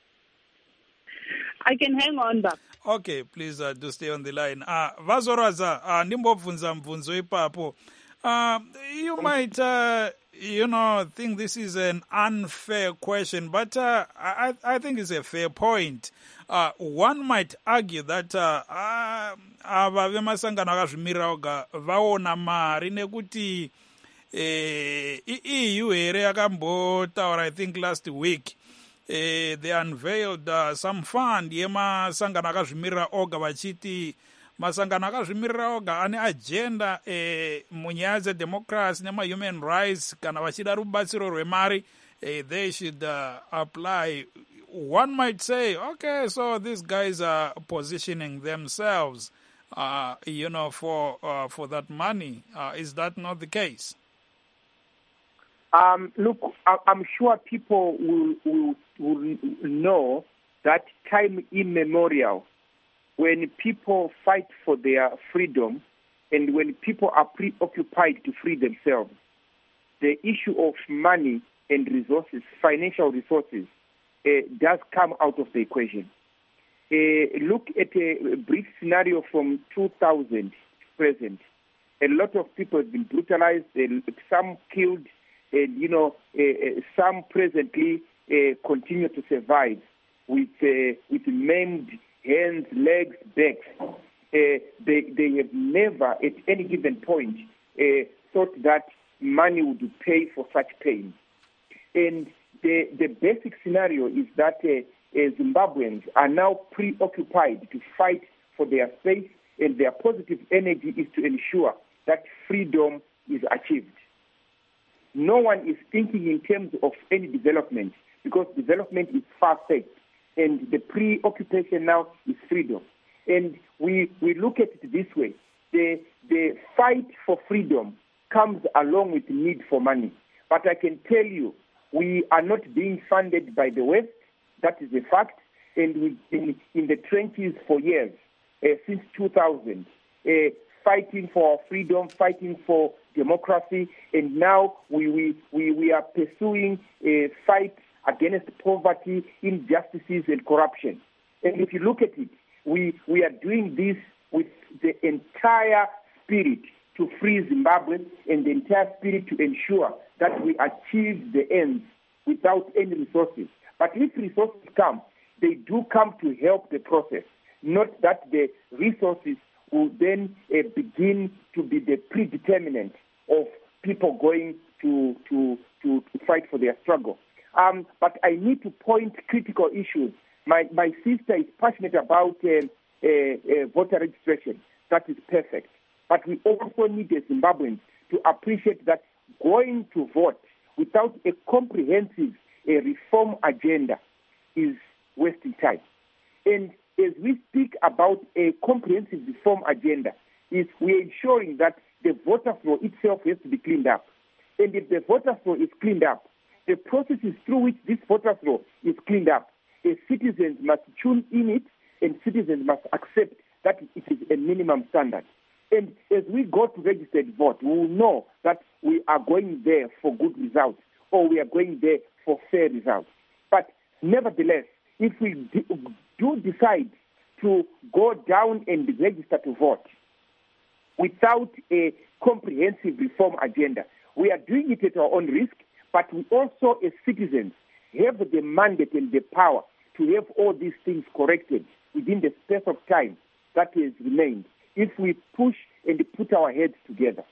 I can hang on, but okay, please uh, do stay on the line. Uh, Vazoraza, uh, nimbobvunza mvunzo ipapo. Uh, you might, uh, you know, think this is an unfair question, but uh, I, I think it's a fair point. Uh, one might argue that ava vemasangano akazvimira oga vaona mari nekuti E U here yakambotaura I think last week. Uh, they unveiled uh, some fund yemasangano akazvimirira oga vachiti masangano akazvimirira oga ane agenda uh, munyaya dzedemocracy nema-human rights kana vachida rubatsiro rwemari uh, they should uh, apply. One might say, okay, so these guys are positioning themselves uh, you know, for uh, for that money. Uh, is that not the case? Um, look, I'm sure people will, will, will know that time immemorial, when people fight for their freedom and when people are preoccupied to free themselves, the issue of money and resources, financial resources, uh, does come out of the equation. Uh, look at a brief scenario from two thousand to present. A lot of people have been brutalized, uh, some killed, and you know, uh, some presently uh, continue to survive with uh, with maimed hands, legs, backs. Uh, they they have never, at any given point, uh, thought that money would pay for such pain. And the the basic scenario is that uh, uh, Zimbabweans are now preoccupied to fight for their space, and their positive energy is to ensure that freedom is achieved. No one is thinking in terms of any development, because development is far-fetched, and the preoccupation now is freedom. And we, we look at it this way. The, the fight for freedom comes along with the need for money. But I can tell you, we are not being funded by the West. That is a fact. And we've been in the trenches for years, uh, since two thousand, uh, fighting for our freedom, fighting for democracy. And now we, we, we, we are pursuing a fight against poverty, injustices, and corruption. And if you look at it, we, we are doing this with the entire spirit to free Zimbabwe and the entire spirit to ensure that we achieve the ends without any resources. But if resources come, they do come to help the process, not that the resources will then uh, begin to be the predeterminant of people going to, to, to, to fight for their struggle. Um, but I need to point critical issues. My, my sister is passionate about uh, uh, uh, voter registration. That is perfect. But we also need as Zimbabweans to appreciate that going to vote without a comprehensive uh, reform agenda is wasting time. And as we speak about a comprehensive reform agenda, is we are ensuring that the voter flow itself has to be cleaned up. And if the voter flow is cleaned up, the processes through which this voter flow is cleaned up, as citizens must tune in it, and citizens must accept that it is a minimum standard. And as we go to registered vote, we will know that we are going there for good results, or we are going there for fair results. But nevertheless, if we do decide to go down and register to vote without a comprehensive reform agenda, we are doing it at our own risk, but we also, as citizens, have the mandate and the power to have all these things corrected within the space of time that has remained, if we push and put our heads together.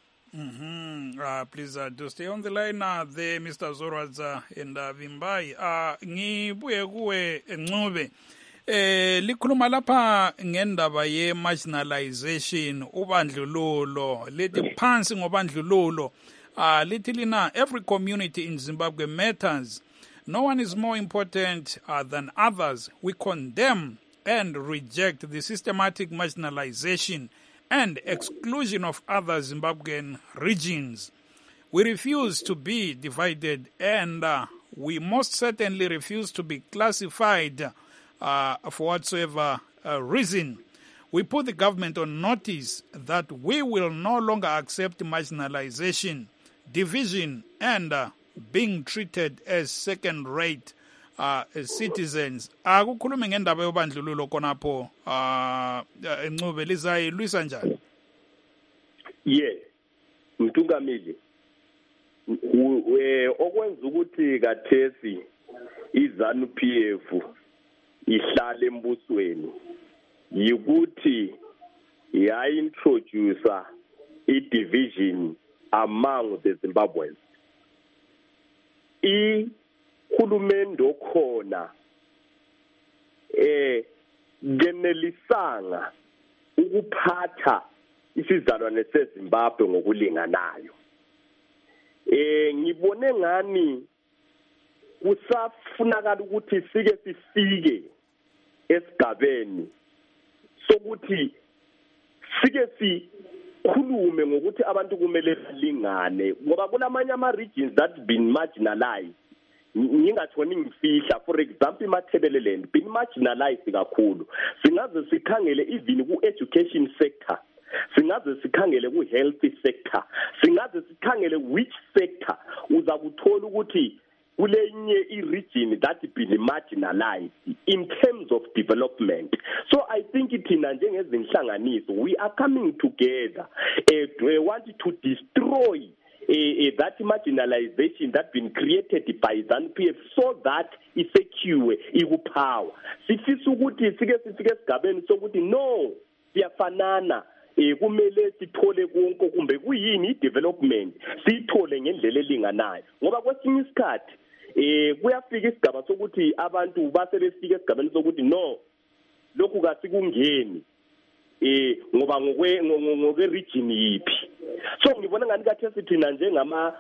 Mm-hmm. Uh, please uh, do stay on the line uh, there, Mister Zoradza and uh, Vimbai. Uh, ngibuye kuwe Ncube. Eh likhuluma lapha ngendaba ye marginalization ubandlululo lethi phansi ngobandlululo. Uh, lithi lina every community in Zimbabwe matters. No one is more important uh, than others. We condemn and reject the systematic marginalization and exclusion of other Zimbabwean regions. We refuse to be divided, and uh, we most certainly refuse to be classified uh, for whatsoever uh, reason. We put the government on notice that we will no longer accept marginalization, division, and uh, being treated as second-rate uh, citizens. Akukhulume ngendaba yobandlululo konapho uh Ncube lizayilwisa njani? Yeah, Mtungamili. Okwenza ukuthi kathesi iZANU P F ihlale embusweni yikuthi yaintroduce i-division among the Zimbabweans. Ihulumende okhona eh genelisanga ukuphatha isizalwane seZimbabwe ngokulinganayo. Eh ngibone ngani kusafunakala ukuthi sike sifike esigabeni sokuthi sike sikhulume ngokuthi abantu kumele balingane ngoba kulamanye ama regions that been marginalized. Ngingathoni ngifihla, for example iMathebeleland been marginalized kakhulu. Singaze sikhangele even ku education sector singaze sikhangele ku health sector, singaze sikhangele which sector uza kuthola ukuthi kulenye i-region that been marginalized in terms of development. So I think thina njengezinhlanganiso we are coming together uh, we want to destroy Uh, uh, that marginalization that been created by ZANU-P F so that isecure ikupower. Sifisa ukuthi sike sifike esigabeni sokuthi no siyafanana eh kumele sithole konke kumbe kuyini development sithole ngendlela elinganayo ngoba kwesinye isikhathi eh kuyafika isigaba sokuthi abantu base befika esigabeni sokuthi no lokhu kasikungeni eh ngoba ngokwe ngokwe region yipi. So ngibona ngani kathi thina njengama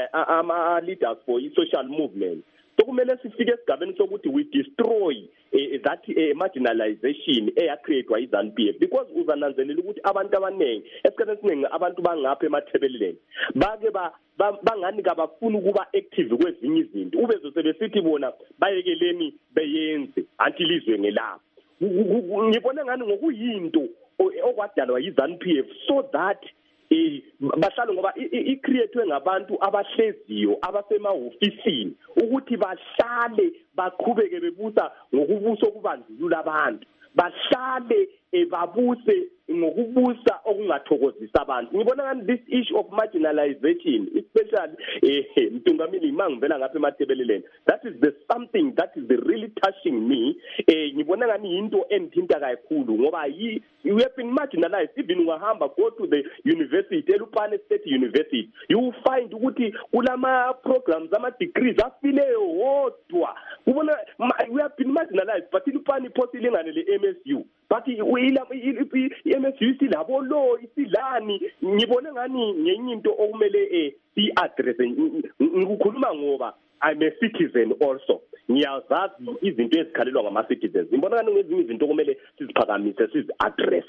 ama leaders for i-social movement sokumele sifike esigabeni sokuthi we destroy uh, that uh, marginalization eyacreatewa i-ZANU-P F because uzananzelela ukuthi abantu abaningi esikhathini esiningi abantu bangapha emathebeleleni bake bangani kabafuna ukuba active kwezinye izinto ubezo sebesithi bona bayekeleni beyenze until izwe ngelapho. Ngibona ngani ngokuyinto okwadalwa yi-ZANU-P F so that eh bahlalo ngoba icreatewe ngabantu abahleziyo abasemahofisini ukuthi bahlale baqhubeke bebusa ngokubusa okubandlula abantu bahlale babuse ngokubusa okungathokozisa abantu. Ngibona ngani this issue of marginalization especially eh Mtungamili mangivela ngapha emathebeleleni that is the something that is the really touching me. Eh ngibona ngani into endithinta kakhulu ngoba yi we have been marginalized even ungahamba go to the university eLupane State University you find ukuthi kulama programs ama degrees afileyo wodwa ubona we have been marginalized but iLupane iphosile le M S U but uyila i-M S U silabo lo isilani ngibone ngani ngenye into okumele eh si address ngikukhuluma ngoba I'm a citizen also ngiyazazi izinto ezikhalelwa ngama citizens ngibona ngani ngezinye izinto okumele siziphakamise sizi address.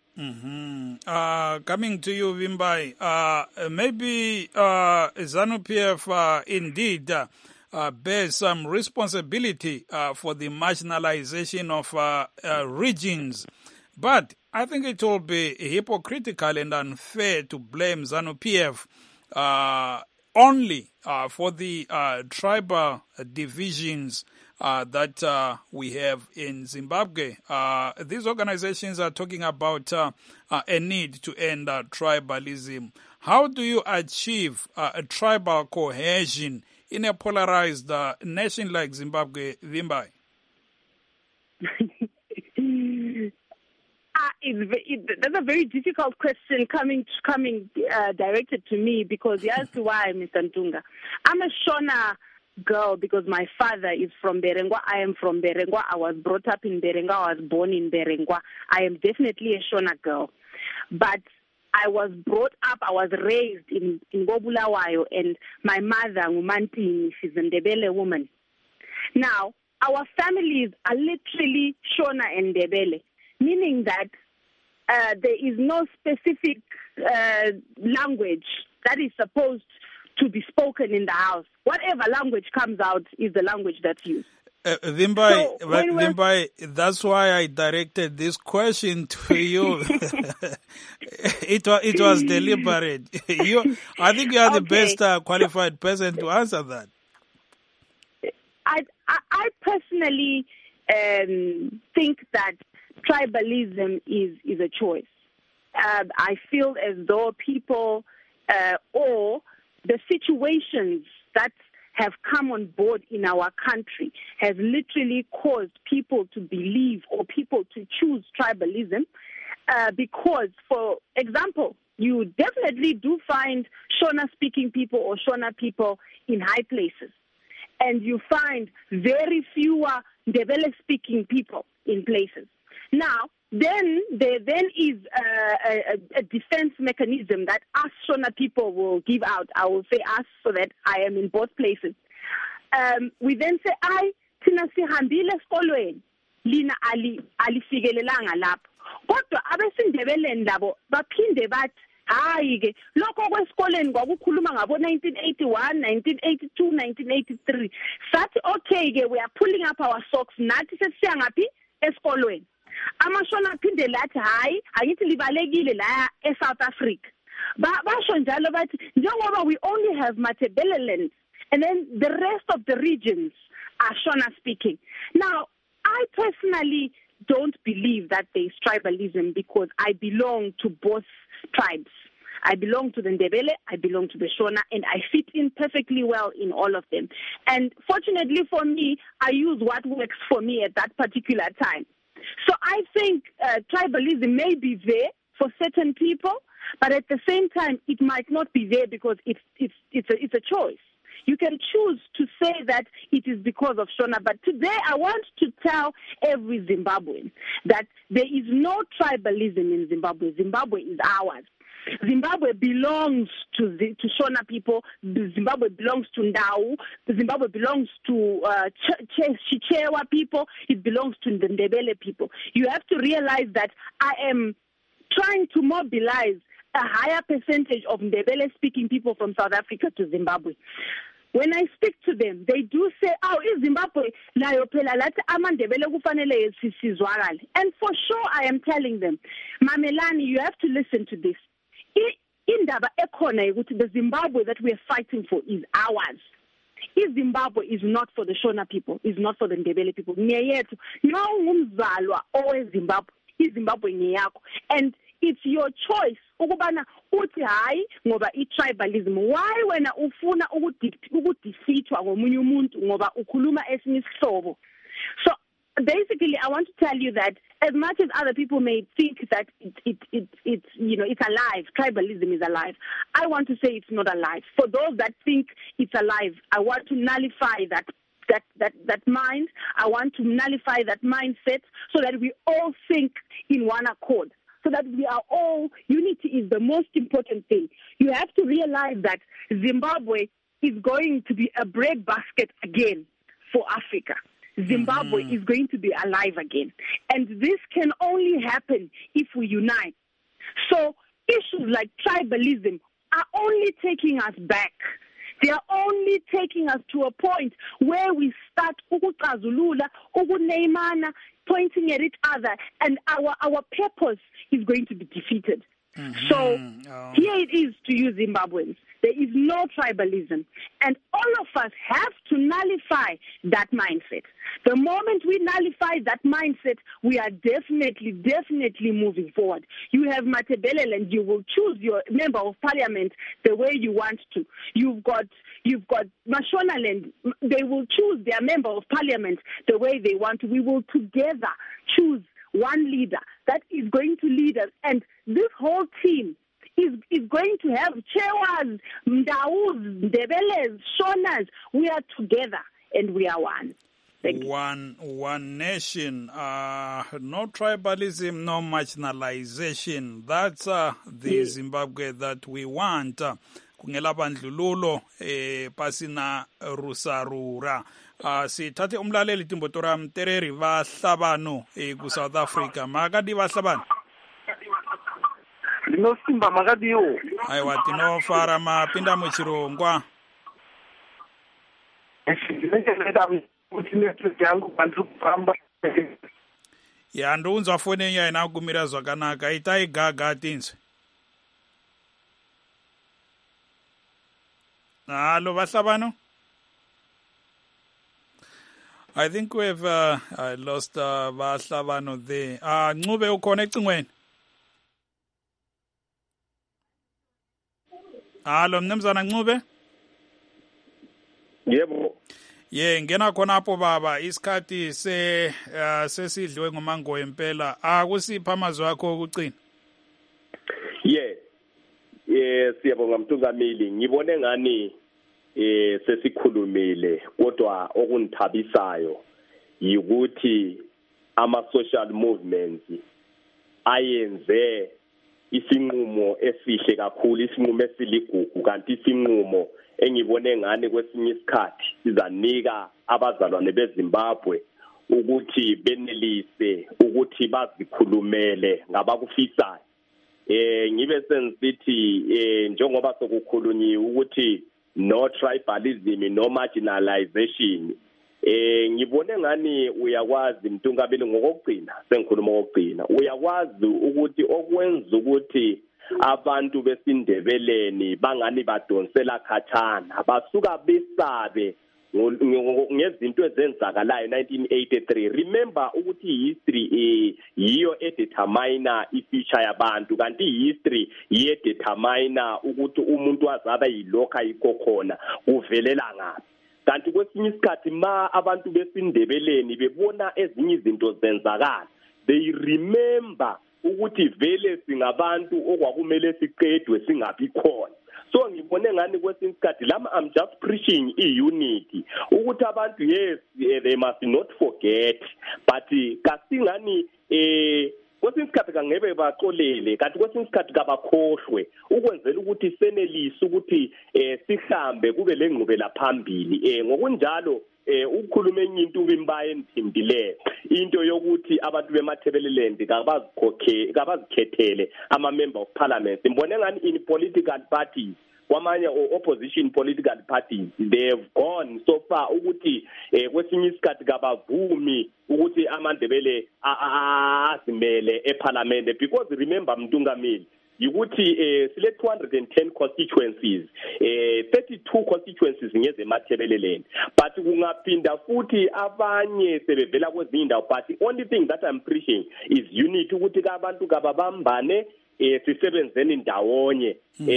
Mhm. Uh coming to you Vimbai, uh maybe uh ZANU-P F uh, indeed uh, Uh, bears some responsibility uh, for the marginalization of uh, uh, regions. But I think it will be hypocritical and unfair to blame ZANU-P F uh, only uh, for the uh, tribal divisions uh, that uh, we have in Zimbabwe. Uh, these organizations are talking about uh, uh, a need to end uh, tribalism. How do you achieve uh, a tribal cohesion in a polarized uh, nation like Zimbabwe, Vimbai? uh, it's, it, that's a very difficult question coming coming uh, directed to me because here's why, Mister Ntunga. I'm a Shona girl because my father is from Berengwa. I am from Berengwa. I was brought up in Berengwa. I was born in Berengwa. I am definitely a Shona girl. But I was brought up, I was raised in, in Bobulawayo, and my mother, Ngumanti, she's a Ndebele woman. Now, our families are literally Shona and Ndebele, meaning that uh, there is no specific uh, language that is supposed to be spoken in the house. Whatever language comes out is the language that's used. Uh, Vimbai, so Vimbai, that's why I directed this question to you. it was it was deliberate. you, I think you are okay. the best uh, qualified person to answer that. I I, I personally um, think that tribalism is is a choice. Uh, I feel as though people uh, or the situations that have come on board in our country has literally caused people to believe or people to choose tribalism uh, because, for example, you definitely do find Shona-speaking people or Shona people in high places. And you find very fewer Ndebele-speaking people in places. Now, then there then is a, a, a defense mechanism that us Shona people will give out. I will say us so that I am in both places. Um, we then say, I, tina sihambile esikolweni, lina ali alifikelelanga lapho. Kodwa abesindebeleni labo baphinde bathi, hayi ke lokho kwesikoleni kwakukhuluma ngabo nineteen eighty-one, nineteen eighty-two, nineteen eighty-three. Sathi okay ke we are pulling up our socks nathi sesiya ngaphi esikolweni. amashona aphinde lathi hayi angithi libalekile la eSouth Africa basho njalo bathi njengoba we only have Matabeleland and then the rest of the regions are Shona speaking. Now I personally don't believe that there is tribalism because I belong to both tribes. I belong to the Ndebele, I belong to the Shona, and I fit in perfectly well in all of them. And fortunately for me, I use what works for me at that particular time. So I think uh, tribalism may be there for certain people, but at the same time, it might not be there because it's it's it's a, it's a choice. You can choose to say that it is because of Shona, but today I want to tell every Zimbabwean that there is no tribalism in Zimbabwe. Zimbabwe is ours. Zimbabwe belongs to the, to Shona people. Zimbabwe belongs to Ndau. Zimbabwe belongs to uh, Chichewa people. It belongs to the Ndebele people. You have to realize that I am trying to mobilize a higher percentage of Ndebele-speaking people from South Africa to Zimbabwe. When I speak to them, they do say, oh, is Zimbabwe layo phela lathi amandebele kufanele sizwakale. And for sure I am telling them, Mamelani, you have to listen to this. Indaba ekhona ukuthi the Zimbabwe that we are fighting for is ours. If Zimbabwe is not for the Shona people, is not for the Ndebele people. Ngiyethu, ngumzalwa owe Zimbabwe, iZimbabwe ngiyakho. And it's your choice ukubana uthi hayi ngoba itribalism. Why wena ufuna ukudefeatwa ngomunye umuntu ngoba ukhuluma esinye isihlobo? So basically, I want to tell you that as much as other people may think that it, it, it, it's, you know, it's alive, tribalism is alive, I want to say it's not alive. For those that think it's alive, I want to nullify that that, that, that mind. I want to nullify that mindset so that we all think in one accord, so that we are all, unity is the most important thing. You have to realize that Zimbabwe is going to be a breadbasket again for Africa. Zimbabwe mm-hmm. is going to be alive again. And this can only happen if we unite. So issues like tribalism are only taking us back. They are only taking us to a point where we start ukucazulula, ukuneymana, pointing at each other, and our, our purpose is going to be defeated. Mm-hmm. So oh. here it is to you Zimbabweans. There is no tribalism. And all of us have to nullify that mindset. The moment we nullify that mindset, we are definitely, definitely moving forward. You have Matabeleland, you will choose your member of parliament the way you want to. You've got you've got Mashonaland, they will choose their member of parliament the way they want to. We will together choose one leader that is going to lead us. And this whole team is, is going to have Chewas, Mdaus, Ndebeles, Shonas. We are together and we are one. Thank one you. One nation, uh, no tribalism, no marginalization. That's uh, the yeah. Zimbabwe that we want. Kungela bandlululo eh, pasina rusarura. Uh, sithathe umlaleli Timbotora Mtereri vahlabano eh, ku South Africa. Makadi vahlabano. Lino simba makadi yo. Aiwa tino fara mapinda muchirongwa. Ya ndunzwa fone ya inagumira zvakanaka itai gaga tinzwe. Hello vahlabano. I think we've uh, I lost uh, vahlabano there. Ah, Ncube ukhona ecingweni. Hello mnumzana Ncube? Yebo. Ye ngena khonapho baba isikhathi se uh, sesidliwe ngomango empela akusipha amazwi akho okucina. Yeah. Eh siyabonga Mtungameli ngibone ngani eh sesikhulumile kodwa okunithabisayo yikuthi ama social movements ayenze isinqumo esihle kakhulu isinqumo esiligugu kanti isinqumo engibone ngane kwesinye isikhathi sizanika abazalwane beZimbabwe ukuthi benelise ukuthi bazikhulumele ngabakufisayo. Eh ngibe sensithi eh njengoba sokukhulunyiwe ukuthi no tribalism no marginalization eh ngibone ngani uyakwazi Mtungabili ngokugcina sengikhuluma ngokugcina uyakwazi ukuthi okwenza ukuthi abantu besindebeleni bangani badonsela khathana basuka besabe ngezinto ezenzakalayo nineteen eighty-three. Remember ukuthi history yiyo edetermine ifuture yabantu kanti history yedetermine ukuthi umuntu azaba yilokho ayikokhona uvelela ngaphi. Kanti kwesinye isikhathi ma abantu besindebeleni bebona ezinye izinto zenzakala, they remember ukuthi vele singabantu okwakumele siqedwe singabi khona. So ngibone ngani kwesinye isikhathi lama I'm just preaching i-unity ukuthi abantu yes they must not forget, but kasingani eh kwesinye isikhathi kangebe baxolele kanti kwesinye isikhathi kabakhohlwe ukwenzela ukuthi senelise ukuthi eh sihambe kube lengqubela phambili. Eh ngokunjalo eh ukukhuluma enye into ubimbaye endiphindile into yokuthi abantu bemathebeleland kabazikhokhe kabazikhethele ama member of parliament. Ngibone ngani in political parties kwamanye opposition political parties they have gone so far ukuthi eh kwesinye isikhathi kabavumi ukuthi amandebele azimele eparliament, because remember Mtungamili ukuthi eh sile two hundred ten constituencies eh thirty-two constituencies ngezemathebeleland, but kungaphinda futhi abanye sebevela kwezinye indawo. But the only thing that I'm preaching is unity ukuthi abantu kababambane eh sisebenzeni ndawonye.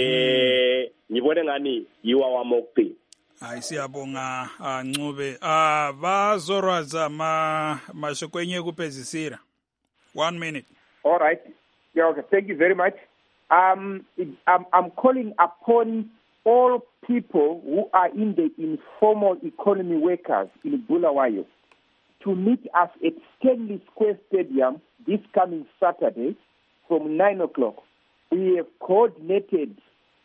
Eh ngibone ngani yiwa wamokugcina. Hayi siyabonga Ncube. Ah bazorwaza ma mashokwenye kupezisira. One minute. All right. Yeah, okay. Thank you very much. Um, it, I'm, I'm calling upon all people who are in the informal economy workers in Bulawayo to meet us at Stanley Square Stadium this coming Saturday from nine o'clock. We have coordinated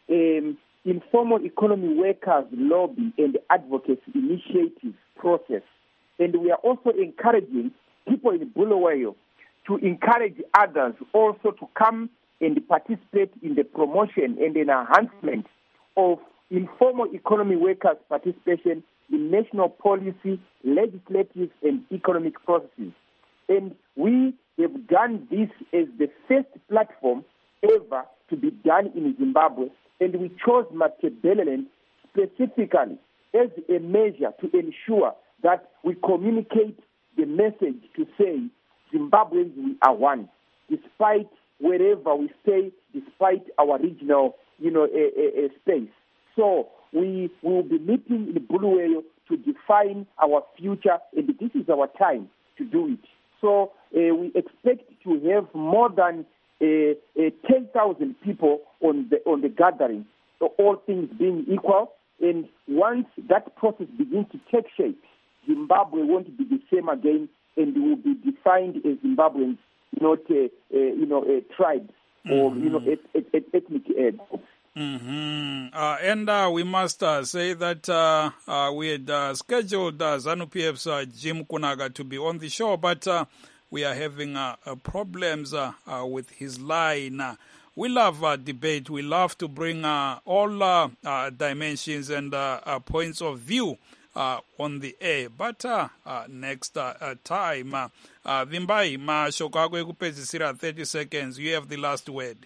um, informal economy workers lobby and advocacy initiative process. And we are also encouraging people in Bulawayo to encourage others also to come and participate in the promotion and enhancement of informal economy workers' participation in national policy, legislative and economic processes. And we have done this as the first platform ever to be done in Zimbabwe, and we chose Matabeleland specifically as a measure to ensure that we communicate the message to say Zimbabweans, we are one, despite wherever we stay, despite our regional, you know, a, a, a space. So we will be meeting in Bulawayo to define our future, and this is our time to do it. So uh, we expect to have more than uh, uh, ten thousand people on the on the gathering, so all things being equal. And once that process begins to take shape, Zimbabwe won't be the same again, and will be defined as Zimbabweans, not uh, uh, you know uh, tribes or mm-hmm. you know et- et- et- ethnic uh, groups. Mm-hmm. Uh, and uh, we must uh, say that uh, uh, we had uh, scheduled uh, ZANU-P F's uh, Jim Kunaga to be on the show, but uh, we are having uh, uh, problems uh, uh, with his line. Uh, we love uh, debate. We love to bring uh, all uh, uh, dimensions and uh, uh, points of view uh, on the air. But uh, uh, next uh, uh, time, uh, uh, Vimbai, ma shokakwe kupezisira thirty seconds. You have the last word.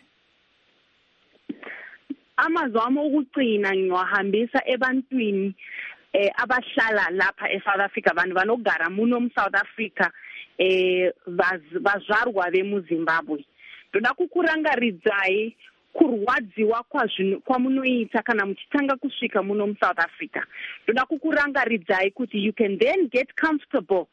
Amazwamo okucina ngiwahambisa ebantwini eh abahlala lapha eSouth Africa, abantu banogara muno eSouth Africa eh bazvarwa vemuZimbabwe. Ndoda kukurangaridzai kurwadziwa kwazvino kwamunoita kana muchitanga kusvika muno muSouth Africa. Ndoda kukurangaridzai kuti you can then get comfortable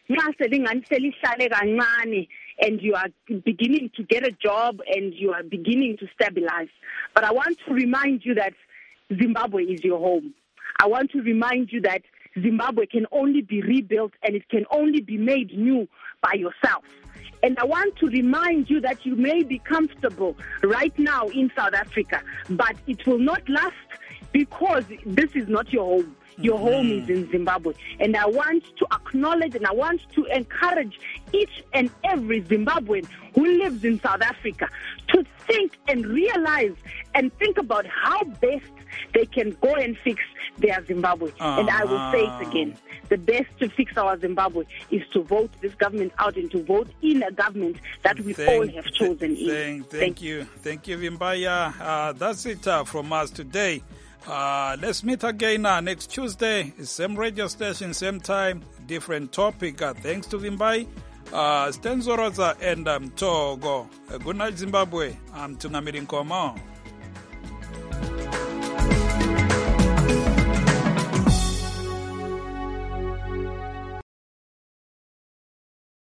and you are beginning to get a job and you are beginning to stabilize. But I want to remind you that Zimbabwe is your home. I want to remind you that Zimbabwe can only be rebuilt and it can only be made new by yourself. And I want to remind you that you may be comfortable right now in South Africa, but it will not last because this is not your home. Your Mm-hmm. home is in Zimbabwe. And I want to acknowledge and I want to encourage each and every Zimbabwean who lives in South Africa to think and realize and think about how best they can go and fix their Zimbabwe. Uh-huh. And I will say it again. The best to fix our Zimbabwe is to vote this government out and to vote in a government that we Thank, all have chosen th- in. Thank, thank you. Thank you, Vimbaya. Uh, that's it uh, from us today. Uh, let's meet again uh, next Tuesday. Same radio station, same time, different topic. Uh, thanks to Vimbai, uh, Sten Zoroza, and um, Togo. Uh, good night, Zimbabwe. I'm Tungamiri Nkomo.